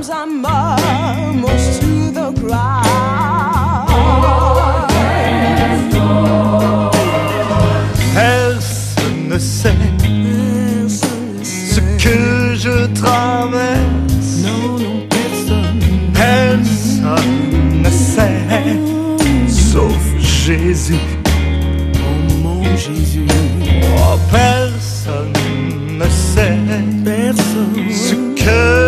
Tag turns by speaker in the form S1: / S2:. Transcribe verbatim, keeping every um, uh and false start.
S1: arms, I'm almost to the ground.
S2: Personne ne sait ce que je traverse.
S1: Non, non, personne.
S2: Personne ne sait, sauf Jésus.
S1: Oh mon Jésus.
S2: Oh, personne ne sait
S1: Personne.
S2: ce que